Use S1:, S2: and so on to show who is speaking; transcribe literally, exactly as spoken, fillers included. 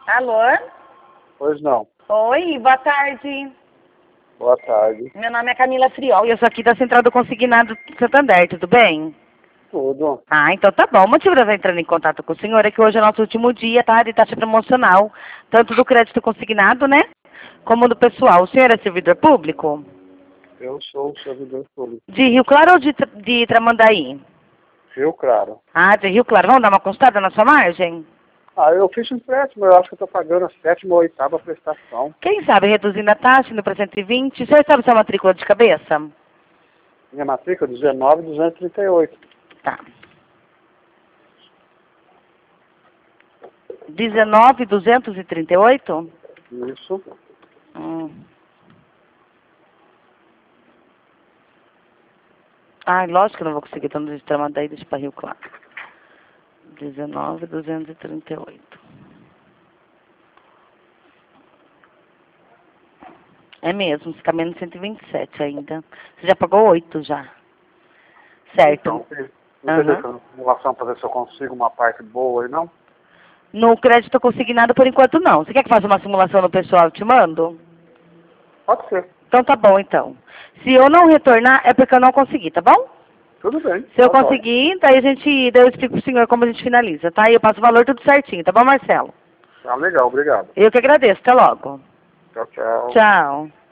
S1: Alô?
S2: Pois não.
S1: Oi, boa tarde.
S2: Boa tarde.
S1: Meu nome é Camila Friol e eu sou aqui da Central do Consignado de Santander, tudo bem?
S2: Tudo.
S1: Ah, então tá bom. O motivo de eu estar entrando em contato com o senhor é que hoje é nosso último dia, tá? De taxa promocional, tanto do crédito consignado, né? Como do pessoal. O senhor é servidor público?
S2: Eu sou o servidor público.
S1: De Rio Claro ou de, Tra- de Tramandaí?
S2: Rio Claro.
S1: Ah, de Rio Claro. Vamos dar uma consultada na sua margem?
S2: Ah, eu fiz um empréstimo, eu acho que eu estou pagando a sétima ou oitava prestação.
S1: Quem sabe reduzindo a taxa, indo para cento e vinte? O senhor sabe sua matrícula de cabeça?
S2: Minha matrícula é dezenove mil duzentos e trinta e oito.
S1: Tá. dezenove mil duzentos e trinta e oito?
S2: Isso.
S1: Hum. Ah, lógico que eu não vou conseguir, então de Tramandaí, deixa para Rio Claro. dezenove mil duzentos e trinta e oito. É mesmo, fica menos cento e vinte e sete ainda. Você já pagou oito já. Certo.
S2: Então, tem- não
S1: Aham.
S2: tem deixando simulação para ver se eu consigo uma parte boa aí, não?
S1: No crédito consignado por enquanto não. Você quer que faça uma simulação no pessoal? Eu te mando?
S2: Pode ser.
S1: Então tá bom então. Se eu não retornar é porque eu não consegui, tá bom?
S2: Tudo bem.
S1: Se eu
S2: Tá bom.
S1: conseguir, daí a gente, daí eu explico pro senhor como a gente finaliza, tá? E eu passo o valor tudo certinho, tá bom, Marcelo?
S2: Tá legal, obrigado.
S1: Eu que agradeço, até logo.
S2: Tchau, tchau.
S1: Tchau.